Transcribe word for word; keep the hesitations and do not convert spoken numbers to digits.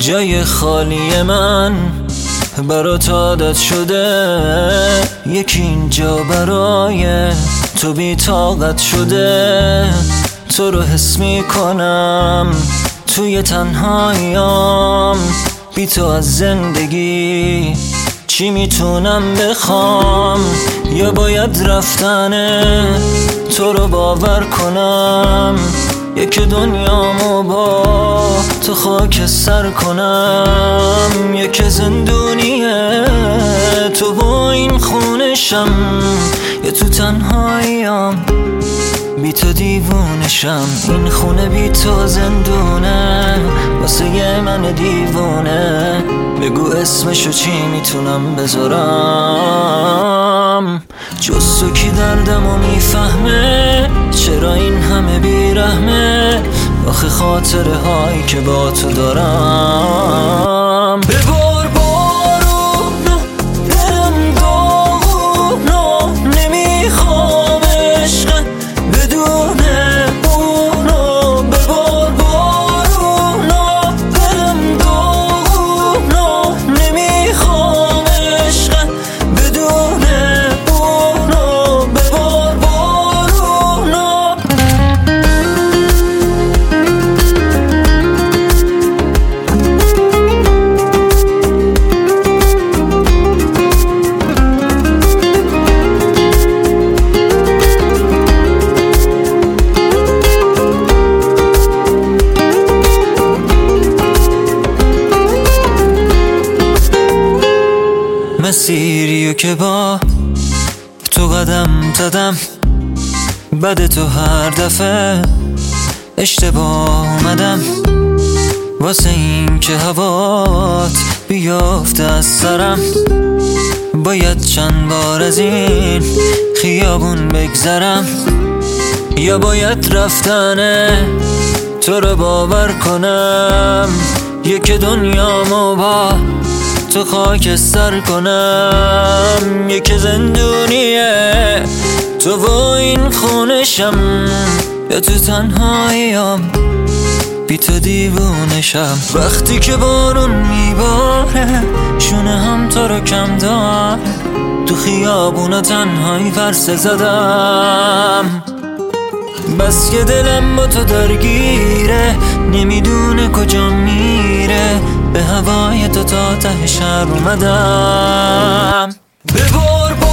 جای خالی من برات عادت شده، یکی اینجا برای تو بی طاقت شده. تو رو حس میکنم توی تنهاییام، بی تو از زندگی چی میتونم بخوام؟ یا باید رفتنه تو رو باور کنم، یک دنیامو با تو خاک سر کنم. یک زندونیه تو با این خونشم، یا تو تنهاییام بی تو دیوونشم. این خونه بی تو زندونه واسه من دیوونه. بگو اسمشو چی میتونم بذارم؟ جز تو کی دردمو میفهمه؟ چرا این همه بیرحمه؟ آخه خاطره هایی که با تو دارم. ببار بارونو دلم داغونو، نمیخوام عشق بدون اونو. ببار بارونو دلم داغونو، نمیخوام عشق بدون اونو. ببار بارونو. مسیریو که با تو قدم زدم، بعد تو هر دفعه اشتباه اومدم. واسه این که هوات بیافته از سرم، باید چند بار از این خیابون بگذرم. یا باید رفتنه تو رو باور کنم، یک دنیامو با تو خاک سر کنم. یک زندونیه تو با این خونشم، یا تو تنهاییام بی تو دیوونشم. وقتی که بارون میباره شونه هم تو رو کم دار، تو خیابونا تنهایی ورسه زدم. بس که دلم با تو درگیره، نمیدونه کجا میره. به هوای تو تا ته شهر اومدم. ببار